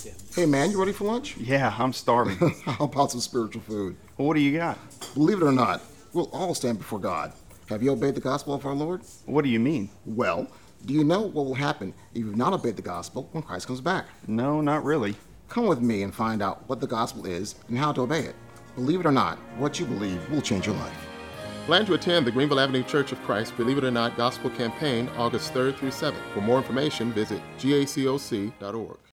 Hey man, you ready for lunch? Yeah, I'm starving. How about some spiritual food? Well, what do you got? Believe it or not, we'll all stand before God. Have you obeyed the gospel of our Lord? What do you mean? Well, do you know what will happen if you've not obeyed the gospel when Christ comes back? No, not really. Come with me and find out what the gospel is and how to obey it. Believe it or not, what you believe will change your life. Plan to attend the Greenville Avenue Church of Christ Believe It or Not Gospel Campaign August 3rd through 7th. For more information, visit gacoc.org.